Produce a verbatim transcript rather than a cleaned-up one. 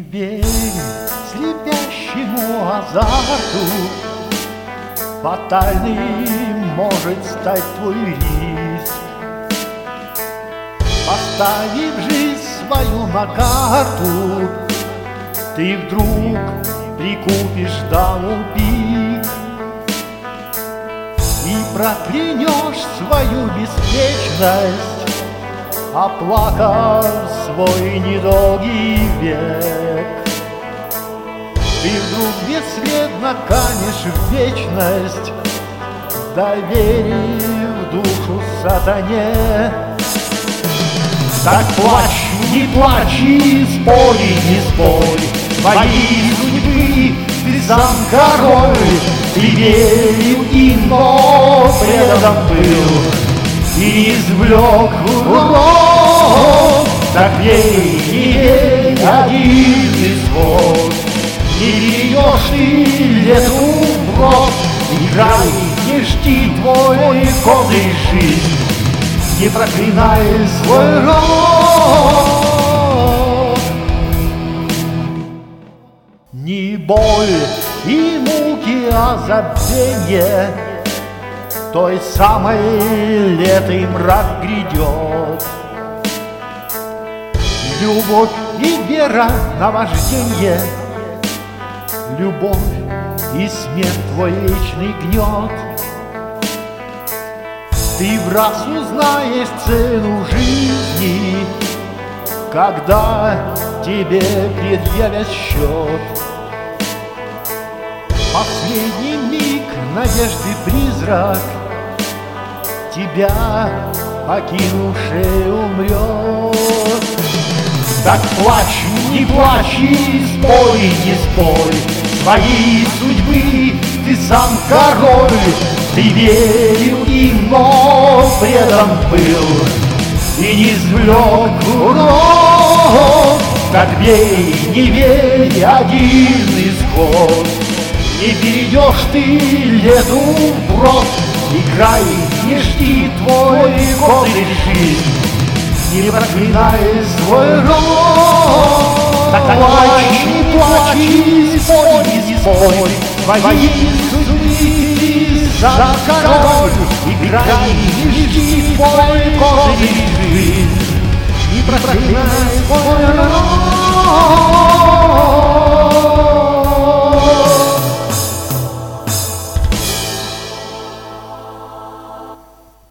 верь слепящему азарту, фатальным может стать твой риск. Поставив жизнь свою на карту, ты вдруг прикупишь даму пик и проклянешь свою беспечность, оплакав свой недолгий век. Ты вдруг бесследно канешь в вечность, доверив душу сатане. Так плачь, не плачь, и спорь, не спорь, своей судьбы ты сам король. Ты верил и но предан был, и извлек урок. Так верь, не верь, один исход. Не берешь ты лету враг, играй, не жди твой козырь жизнь. Не проклинай свой род. Не боль и муки, а забвенье той самой летой мрак грядет. Любовь и вера на вожденье, любовь и смерть твой вечный гнет. Ты в раз узнаешь цену жизни, когда тебе предъявят счет. Последний миг надежды призрак, тебя покинувший умрет. Так плачь, не плачь, и спорь, не спорь, своей судьбы ты сам король. Ты верил и но предан был, и не извлек урок. Так верь, не верь, один исход. Не перейдешь ты лету вброд, играй, не жди твой козырь жизнь. Не проклинай свой род. Так плачь, не плачь, и спорь, не спорь, своей судьбы за король. Играй, не жди твой козырь жизнь. Не проклинай свой